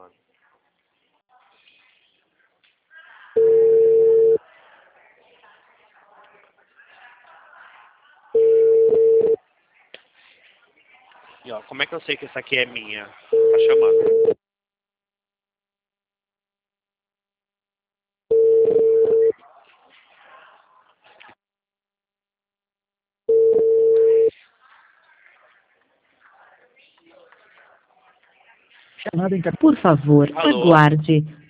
chamando. E ó, como é que eu sei que essa aqui é minha? Tá chamando. Chamada Por favor, Alô? aguarde.